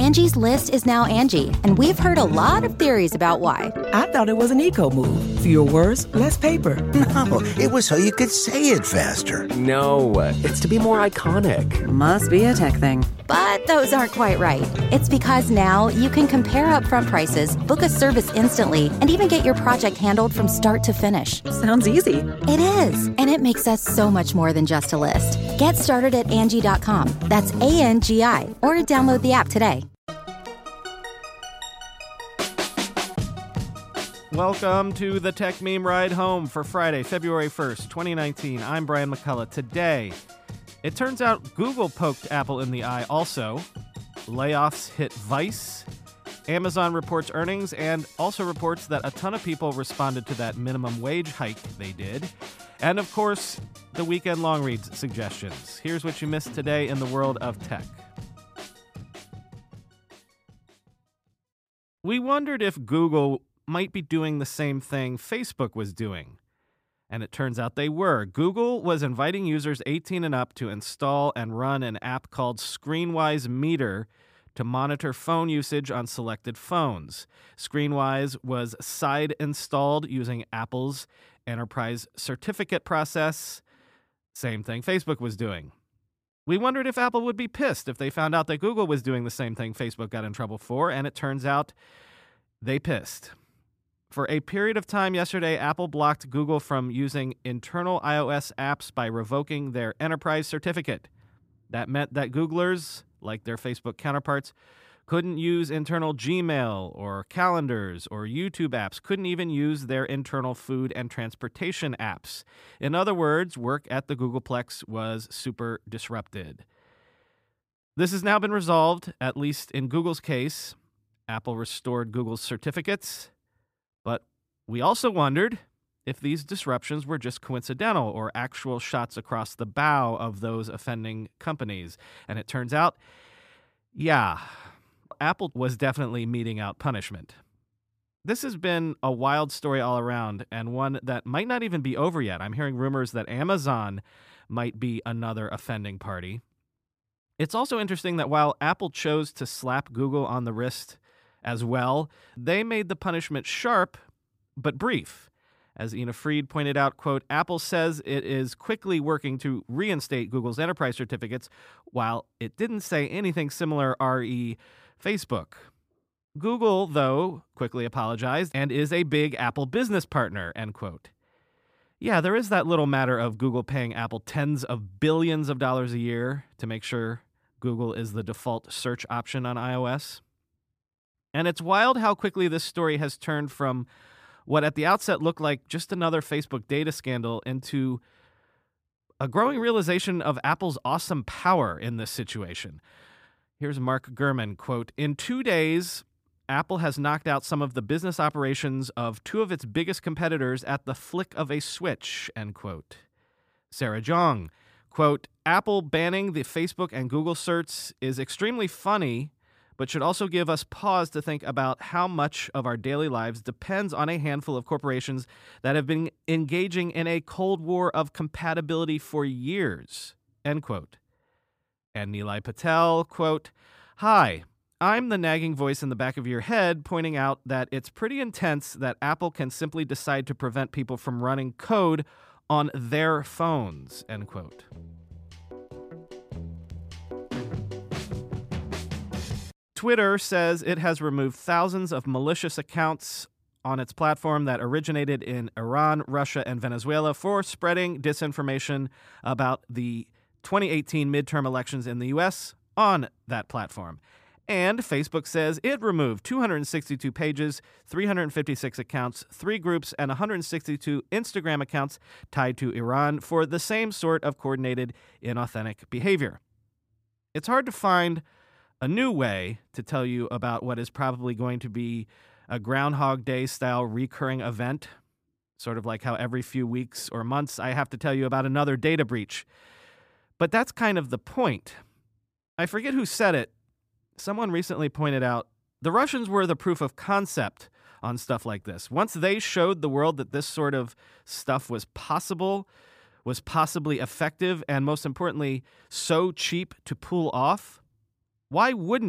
Angie's List is now Angie, and we've heard a lot of theories about why. I thought it was an eco move. Fewer words, less paper. No, it was so you could say it faster. No, it's to be more iconic. Must be a tech thing. But those aren't quite right. It's because now you can compare upfront prices, book a service instantly, and even get your project handled from start to finish. Sounds easy. It is, and it makes us so much more than just a list. Get started at Angie.com. That's ANGI, or download the app today. Welcome to the Tech Meme Ride Home for Friday, February 1st, 2019. I'm Brian McCullough. Today, it turns out Google poked Apple in the eye also. Layoffs hit Vice. Amazon reports earnings and also reports that a ton of people responded to that minimum wage hike they did. And of course, the weekend long reads suggestions. Here's what you missed today in the world of tech. We wondered if Google might be doing the same thing Facebook was doing. And it turns out they were. Google was inviting users 18 and up to install and run an app called ScreenWise Meter to monitor phone usage on selected phones. ScreenWise was side installed using Apple's enterprise certificate process. Same thing Facebook was doing. We wondered if Apple would be pissed if they found out that Google was doing the same thing Facebook got in trouble for, and it turns out they pissed. For a period of time yesterday, Apple blocked Google from using internal iOS apps by revoking their enterprise certificate. That meant that Googlers, like their Facebook counterparts, couldn't use internal Gmail or calendars or YouTube apps, couldn't even use their internal food and transportation apps. In other words, work at the Googleplex was super disrupted. This has now been resolved, at least in Google's case. Apple restored Google's certificates. But we also wondered if these disruptions were just coincidental or actual shots across the bow of those offending companies. And it turns out, yeah, Apple was definitely meting out punishment. This has been a wild story all around, and one that might not even be over yet. I'm hearing rumors that Amazon might be another offending party. It's also interesting that while Apple chose to slap Google on the wrist as well, they made the punishment sharp but brief. As Ina Fried pointed out, quote, Apple says it is quickly working to reinstate Google's enterprise certificates, while it didn't say anything similar re Facebook. Google, though, quickly apologized and is a big Apple business partner, end quote. Yeah, there is that little matter of Google paying Apple tens of billions of dollars a year to make sure Google is the default search option on iOS. And it's wild how quickly this story has turned from what at the outset looked like just another Facebook data scandal into a growing realization of Apple's awesome power in this situation. Here's Mark Gurman, quote, in 2 days, Apple has knocked out some of the business operations of two of its biggest competitors at the flick of a switch, end quote. Sarah Zhang, quote, Apple banning the Facebook and Google certs is extremely funny, but should also give us pause to think about how much of our daily lives depends on a handful of corporations that have been engaging in a cold war of compatibility for years, end quote. And Nilay Patel, quote, hi, I'm the nagging voice in the back of your head pointing out that it's pretty intense that Apple can simply decide to prevent people from running code on their phones, end quote. Twitter says it has removed thousands of malicious accounts on its platform that originated in Iran, Russia, and Venezuela for spreading disinformation about the 2018 midterm elections in the U.S. on that platform. And Facebook says it removed 262 pages, 356 accounts, 3 groups, and 162 Instagram accounts tied to Iran for the same sort of coordinated, inauthentic behavior. It's hard to find a new way to tell you about what is probably going to be a Groundhog Day-style recurring event, sort of like how every few weeks or months I have to tell you about another data breach. But that's kind of the point. I forget who said it. Someone recently pointed out the Russians were the proof of concept on stuff like this. Once they showed the world that this sort of stuff was possible, was possibly effective, and most importantly, so cheap to pull off, why wouldn't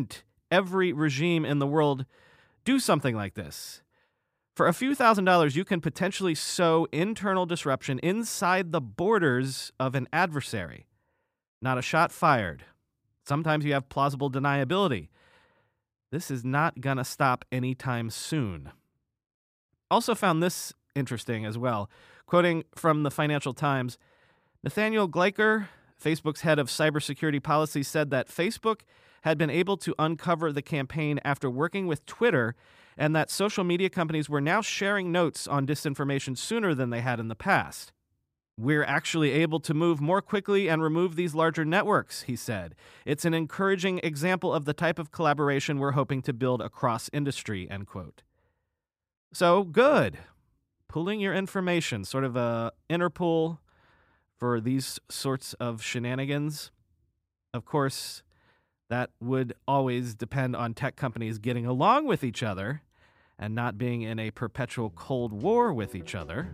every regime in the world do something like this. For a few $1,000s, you can potentially sow internal disruption inside the borders of an adversary. Not a shot fired. Sometimes you have plausible deniability. This is not going to stop anytime soon. Also found this interesting as well. Quoting from the Financial Times, Nathaniel Gleicher, Facebook's head of cybersecurity policy, said that Facebook had been able to uncover the campaign after working with Twitter, and that social media companies were now sharing notes on disinformation sooner than they had in the past. We're actually able to move more quickly and remove these larger networks, he said. It's an encouraging example of the type of collaboration we're hoping to build across industry, end quote. So, good. Pooling your information, sort of a Interpol for these sorts of shenanigans. Of course, that would always depend on tech companies getting along with each other and not being in a perpetual Cold War with each other.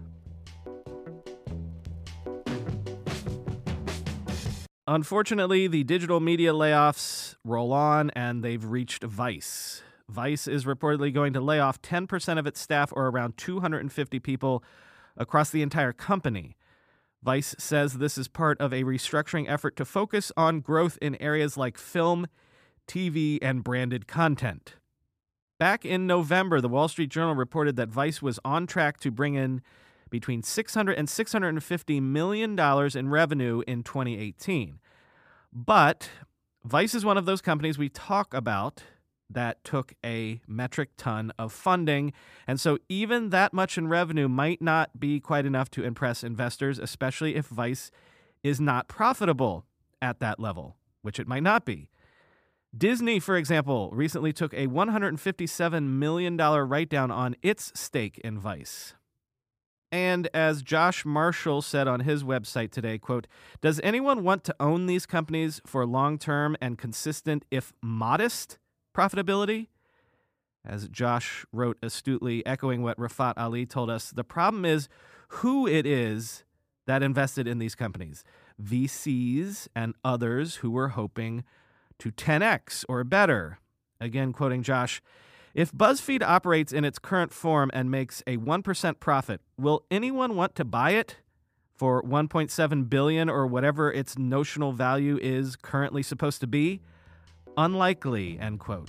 Unfortunately, the digital media layoffs roll on, and they've reached Vice. Vice is reportedly going to lay off 10% of its staff, or around 250 people, across the entire company. Vice says this is part of a restructuring effort to focus on growth in areas like film, TV, and branded content. Back in November, the Wall Street Journal reported that Vice was on track to bring in between $600 and $650 million in revenue in 2018. But Vice is one of those companies we talk about that took a metric ton of funding, and so even that much in revenue might not be quite enough to impress investors, especially if Vice is not profitable at that level, which it might not be. Disney, for example, recently took a $157 million write-down on its stake in Vice. And as Josh Marshall said on his website today, quote, "Does anyone want to own these companies for long-term and consistent, if modest, profitability?" As Josh wrote astutely, echoing what Rafat Ali told us, the problem is who it is that invested in these companies. VCs and others who were hoping to 10x or better. Again, quoting Josh, "If BuzzFeed operates in its current form and makes a 1% profit, will anyone want to buy it for $1.7 billion or whatever its notional value is currently supposed to be? Unlikely," end quote.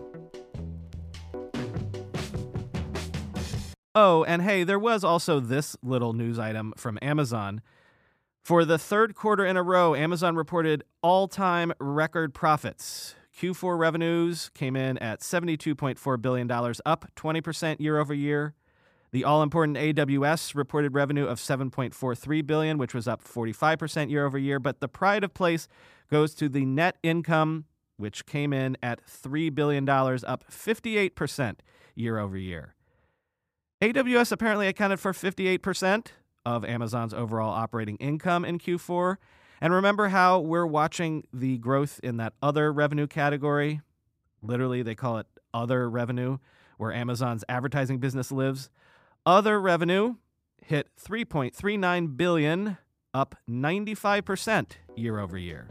Oh, and hey, there was also this little news item from Amazon. For the third quarter in a row, Amazon reported all-time record profits. Q4 revenues came in at $72.4 billion, up 20% year over year. The all-important AWS reported revenue of $7.43 billion, which was up 45% year over year. But the pride of place goes to the net income, which came in at $3 billion, up 58% year over year. AWS apparently accounted for 58% of Amazon's overall operating income in Q4. And remember how we're watching the growth in that other revenue category? Literally, they call it other revenue, where Amazon's advertising business lives. Other revenue hit $3.39 billion, up 95% year over year.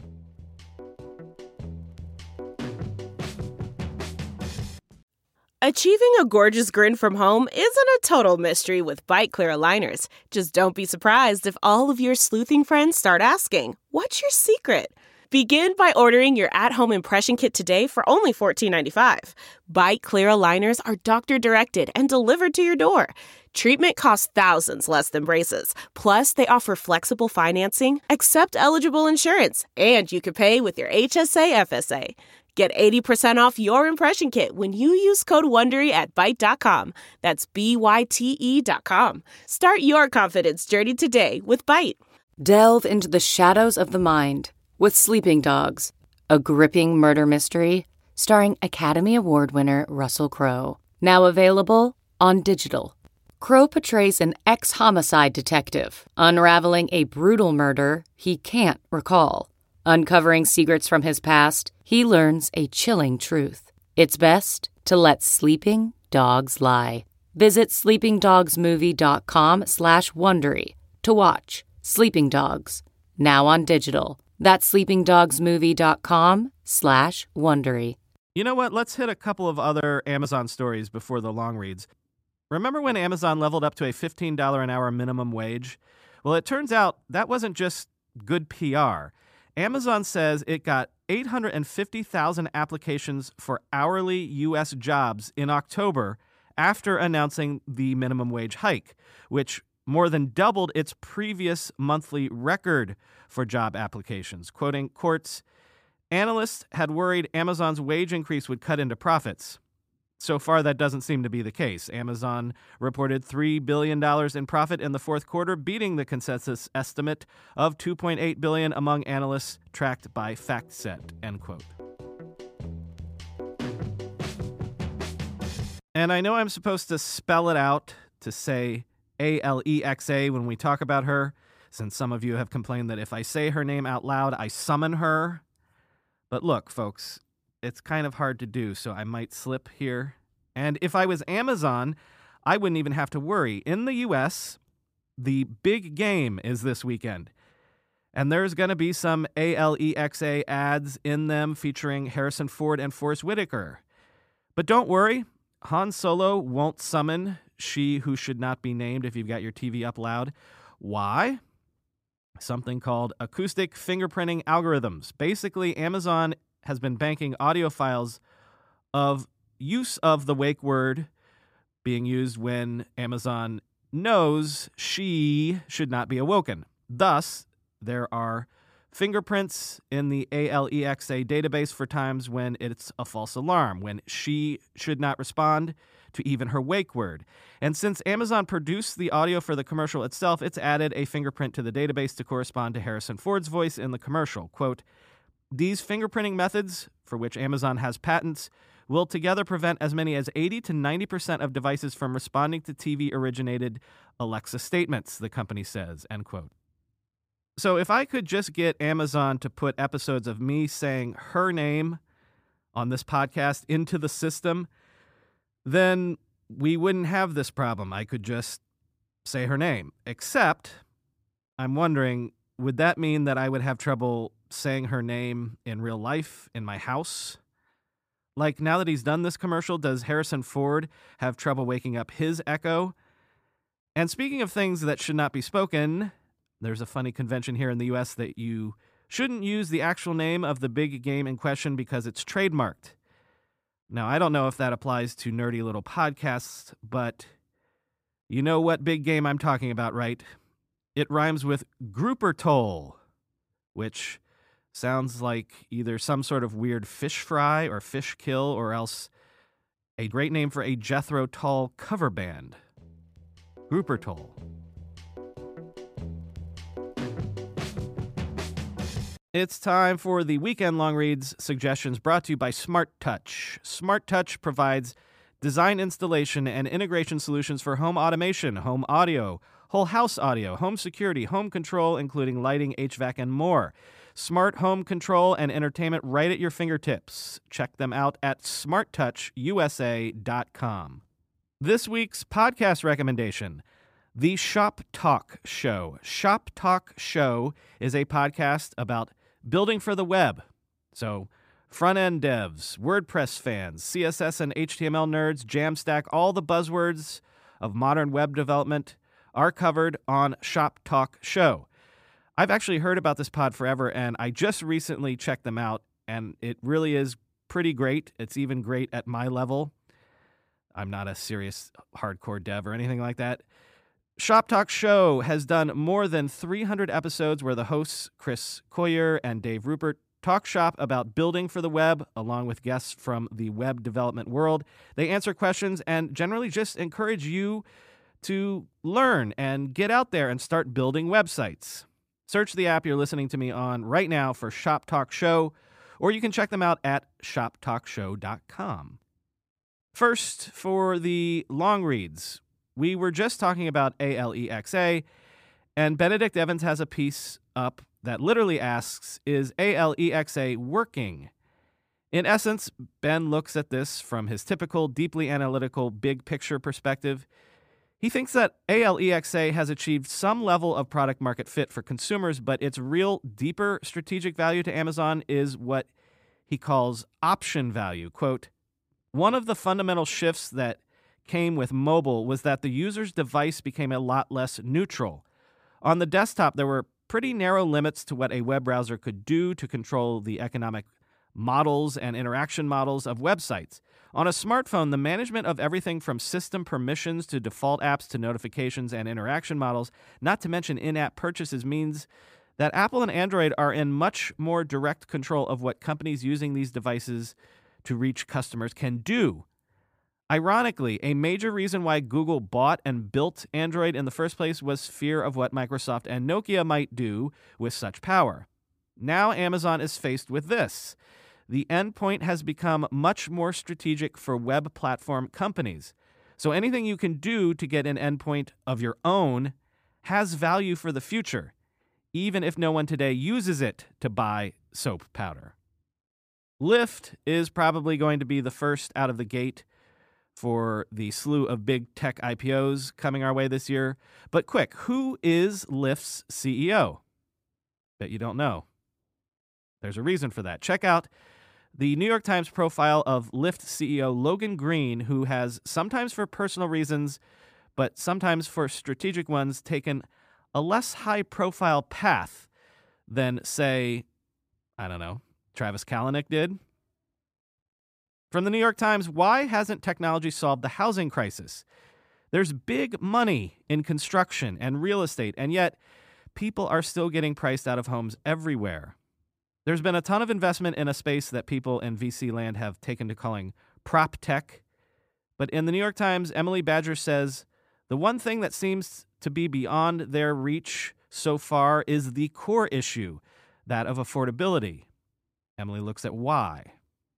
Achieving a gorgeous grin from home isn't a total mystery with Byte Clear aligners. Just don't be surprised if all of your sleuthing friends start asking, "What's your secret?" Begin by ordering your at-home impression kit today for only $14.95. Byte Clear aligners are doctor-directed and delivered to your door. Treatment costs thousands less than braces. Plus, they offer flexible financing, accept eligible insurance, and you can pay with your HSA FSA. Get 80% off your impression kit when you use code WONDERY at Byte.com. That's BYTE.com. Start your confidence journey today with Byte. Delve into the shadows of the mind with Sleeping Dogs, a gripping murder mystery starring Academy Award winner Russell Crowe. Now available on digital. Crowe portrays an ex-homicide detective unraveling a brutal murder he can't recall. Uncovering secrets from his past, he learns a chilling truth. It's best to let sleeping dogs lie. Visit sleepingdogsmovie.com/Wondery to watch Sleeping Dogs, now on digital. That's sleepingdogsmovie.com/Wondery. You know what? Let's hit a couple of other Amazon stories before the long reads. Remember when Amazon leveled up to a $15 an hour minimum wage? Well, it turns out that wasn't just good PR. Amazon says it got 850,000 applications for hourly U.S. jobs in October after announcing the minimum wage hike, which more than doubled its previous monthly record for job applications. Quoting Quartz, analysts had worried Amazon's wage increase would cut into profits. So far, that doesn't seem to be the case. Amazon reported $3 billion in profit in the fourth quarter, beating the consensus estimate of $2.8 billion among analysts tracked by FactSet, end quote. And I know I'm supposed to spell it out to say Alexa when we talk about her, since some of you have complained that if I say her name out loud, I summon her. But look, folks, it's kind of hard to do, so I might slip here. And if I was Amazon, I wouldn't even have to worry. In the U.S., the big game is this weekend. And there's going to be some Alexa ads in them featuring Harrison Ford and Forrest Whitaker. But don't worry, Han Solo won't summon She Who Should Not Be Named if you've got your TV up loud. Why? Something called acoustic fingerprinting algorithms. Basically, Amazon has been banking audio files of use of the wake word being used when Amazon knows she should not be awoken. Thus, there are fingerprints in the Alexa database for times when it's a false alarm, when she should not respond to even her wake word. And since Amazon produced the audio for the commercial itself, it's added a fingerprint to the database to correspond to Harrison Ford's voice in the commercial. Quote, these fingerprinting methods, for which Amazon has patents, will together prevent as many as 80 to 90% of devices from responding to TV-originated Alexa statements, the company says, end quote. So if I could just get Amazon to put episodes of me saying her name on this podcast into the system, then we wouldn't have this problem. I could just say her name. Except, I'm wondering, would that mean that I would have trouble saying her name in real life, in my house? Like, now that he's done this commercial, does Harrison Ford have trouble waking up his Echo? And speaking of things that should not be spoken, there's a funny convention here in the U.S. that you shouldn't use the actual name of the big game in question because it's trademarked. Now, I don't know if that applies to nerdy little podcasts, but you know what big game I'm talking about, right? It rhymes with grouper toll, which sounds like either some sort of weird fish fry or fish kill, or else a great name for a Jethro Tull cover band. Grouper toll. It's time for the weekend long reads suggestions brought to you by Smart Touch. Smart Touch provides design, installation, and integration solutions for home automation, home audio, whole house audio, home security, home control, including lighting, HVAC, and more. Smart home control and entertainment right at your fingertips. Check them out at smarttouchusa.com. This week's podcast recommendation, The Shop Talk Show. Shop Talk Show is a podcast about building for the web. So front-end devs, WordPress fans, CSS and HTML nerds, Jamstack, all the buzzwords of modern web development are covered on Shop Talk Show. I've actually heard about this pod forever, and I just recently checked them out, and it really is pretty great. It's even great at my level. I'm not a serious hardcore dev or anything like that. Shop Talk Show has done more than 300 episodes where the hosts, Chris Coyier and Dave Rupert, talk shop about building for the web, along with guests from the web development world. They answer questions and generally just encourage you to learn and get out there and start building websites. Search the app you're listening to me on right now for Shop Talk Show, or you can check them out at shoptalkshow.com. First, for the long reads, we were just talking about Alexa, and Benedict Evans has a piece up that literally asks, is Alexa working? In essence, Ben looks at this from his typical, deeply analytical, big picture perspective. He thinks that Alexa has achieved some level of product market fit for consumers, but its real, deeper strategic value to Amazon is what he calls option value. Quote, one of the fundamental shifts that came with mobile was that the user's device became a lot less neutral. On the desktop, there were pretty narrow limits to what a web browser could do to control the economic models and interaction models of websites. On a smartphone, the management of everything from system permissions to default apps to notifications and interaction models, not to mention in-app purchases, means that Apple and Android are in much more direct control of what companies using these devices to reach customers can do. Ironically, a major reason why Google bought and built Android in the first place was fear of what Microsoft and Nokia might do with such power. Now Amazon is faced with this. The endpoint has become much more strategic for web platform companies. So anything you can do to get an endpoint of your own has value for the future, even if no one today uses it to buy soap powder. Lyft is probably going to be the first out of the gate for the slew of big tech IPOs coming our way this year. But quick, who is Lyft's CEO? Bet you don't know. There's a reason for that. Check out the New York Times profile of Lyft CEO Logan Green, who has, sometimes for personal reasons, but sometimes for strategic ones, taken a less high-profile path than, say, I don't know, Travis Kalanick did. From the New York Times, why hasn't technology solved the housing crisis? There's big money in construction and real estate, and yet people are still getting priced out of homes everywhere. There's been a ton of investment in a space that people in VC land have taken to calling prop tech. But in the New York Times, Emily Badger says, the one thing that seems to be beyond their reach so far is the core issue, that of affordability. Emily looks at why.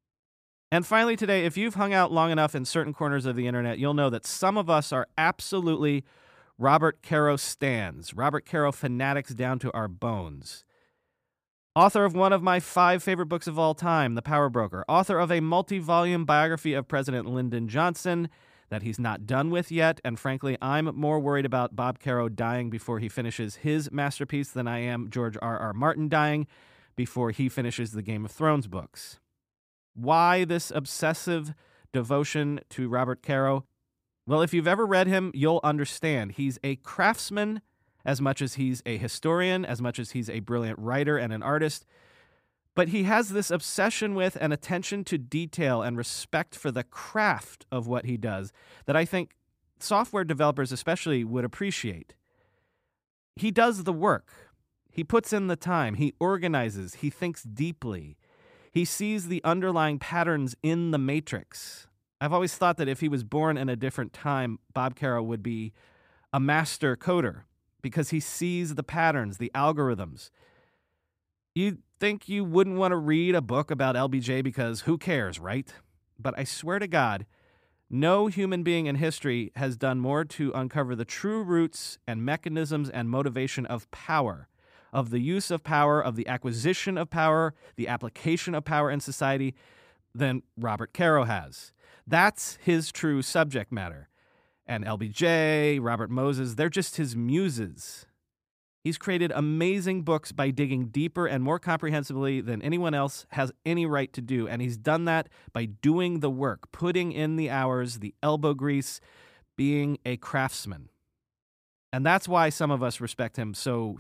And finally today, if you've hung out long enough in certain corners of the internet, you'll know that some of us are absolutely Robert Caro stans, Robert Caro fanatics down to our bones. Author of one of my 5 favorite books of all time, The Power Broker. Author of a multi-volume biography of President Lyndon Johnson that he's not done with yet. And frankly, I'm more worried about Bob Caro dying before he finishes his masterpiece than I am George R.R. Martin dying before he finishes the Game of Thrones books. Why this obsessive devotion to Robert Caro? Well, if you've ever read him, you'll understand. He's a craftsman as much as he's a historian, as much as he's a brilliant writer and an artist. But he has this obsession with and attention to detail and respect for the craft of what he does that I think software developers especially would appreciate. He does the work. He puts in the time. He organizes. He thinks deeply. He sees the underlying patterns in the matrix. I've always thought that if he was born in a different time, Bob Caro would be a master coder, because he sees the patterns, the algorithms. You'd think you wouldn't want to read a book about LBJ because who cares, right? But I swear to God, no human being in history has done more to uncover the true roots and mechanisms and motivation of power, of the use of power, of the acquisition of power, the application of power in society, than Robert Caro has. That's his true subject matter. And LBJ, Robert Moses, they're just his muses. He's created amazing books by digging deeper and more comprehensively than anyone else has any right to do. And he's done that by doing the work, putting in the hours, the elbow grease, being a craftsman. And that's why some of us respect him so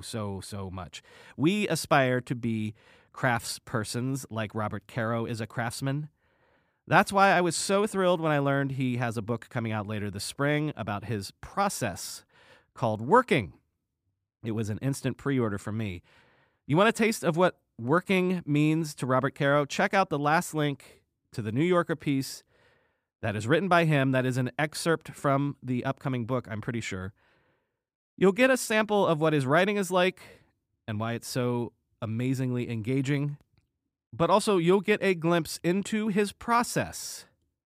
much. We aspire to be craftspersons like Robert Caro is a craftsman. That's why I was so thrilled when I learned he has a book coming out later this spring about his process called Working. It was an instant pre-order from me. You want a taste of what working means to Robert Caro? Check out the last link to the New Yorker piece that is written by him. That is an excerpt from the upcoming book, I'm pretty sure. You'll get a sample of what his writing is like and why it's so amazingly engaging. But also, you'll get a glimpse into his process.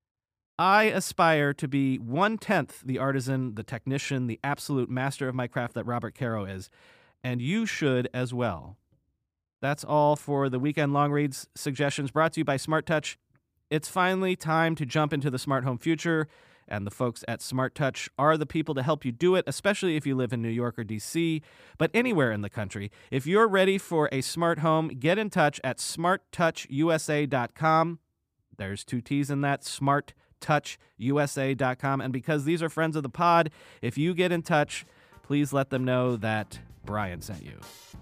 I aspire to be 1/10 the artisan, the technician, the absolute master of my craft that Robert Caro is, and you should as well. That's all for the Weekend Long Reads suggestions brought to you by Smart Touch. It's finally time to jump into the smart home future and the folks at Smart Touch are the people to help you do it, especially if you live in New York or D.C., but anywhere in the country. If you're ready for a smart home, get in touch at smarttouchusa.com. There's 2 T's in that, smarttouchusa.com. And because these are friends of the pod, if you get in touch, please let them know that Brian sent you.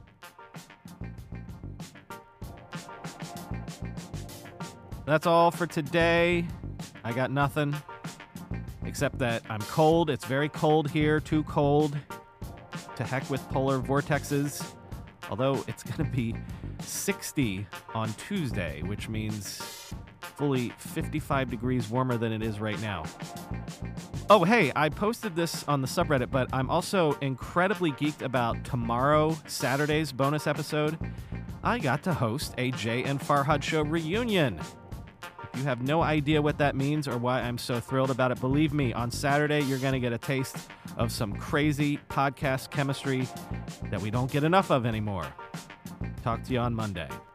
That's all for today. I got nothing except that I'm cold. It's very cold here, too cold. To heck with polar vortexes. Although it's going to be 60 on Tuesday, which means fully 55 degrees warmer than it is right now. Oh, hey, I posted this on the subreddit, but I'm also incredibly geeked about tomorrow, Saturday's bonus episode. I got to host a Jay and Farhad Show reunion. If you have no idea what that means or why I'm so thrilled about it, believe me, on Saturday, you're going to get a taste of some crazy podcast chemistry that we don't get enough of anymore. Talk to you on Monday.